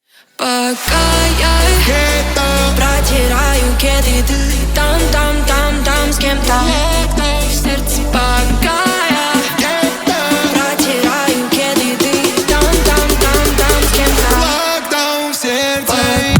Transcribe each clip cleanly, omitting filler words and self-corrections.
Пока я протираю кеды, ты там с кем-то в сердце. Пока я протираю кеды, ты там с кем-то. Локдаун в сердце.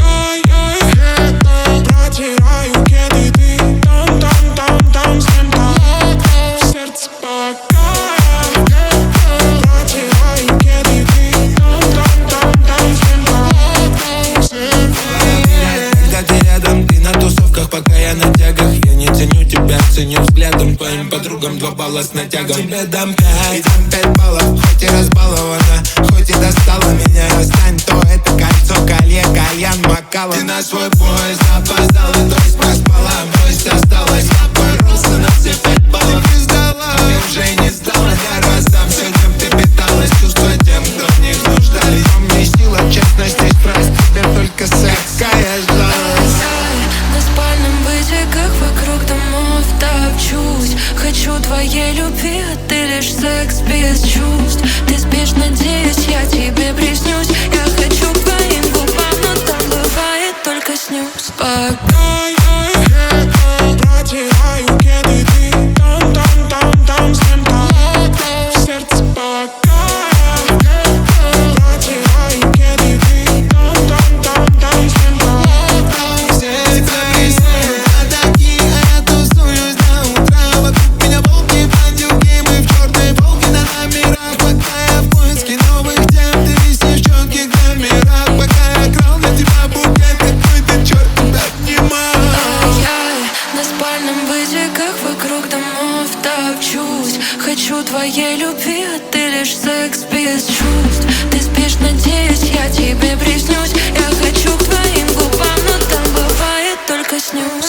Протираю кеды, ты там с кем-то в сердце. Пока я протираю кеды, ты там с кем-то в сердце. Когда ты рядом, ты на тусовках, пока я на тягах. Я не ценю тебя, ценю взглядом. Твоим подругам 2 балла с натягом. Тебе дам 5 баллов, хоть и разбалована, хоть и достала меня. Достань то это кольцо, колье, кальян, макала. Ты на свой поезд опоздала, то есть проспала, брось осталась. Я боролся на все 5 баллов. Ты сдала, ты уже не сдала. Я раздам все, чем ты питалась. Чувства тем, кто в них нуждались. Но мне сила, честность и страсть. Тебе только секс, я ждала. На спальном бытиках вокруг домов топчусь. Хочу твоей любви, а ты лишь секс без чувств. Ты спишь, надеюсь, я тебе приснюсь. Я хочу к твоим губам, но там бывает только снюс. Пока протираю кеды, ты там с кем-то в сердце. Пока я протираю кеды, ты там с кем-то в сердце. Такие, а я тусуюсь до утра. Вокруг меня волки, бандюки, мы в черной волке на номерах. Пока я в поиске новых тем, ты виснешь в четких номерах. Пока я крал для тебя букет, какой-то черт тебя обнимал. я на спальном бытиках вокруг домов топчусь. Хочу твоей любви, а ты лишь секс без чувств. Ты спишь, надеюсь, я тебе приснюсь. Я хочу к твоим губам, но там бывает только снюс.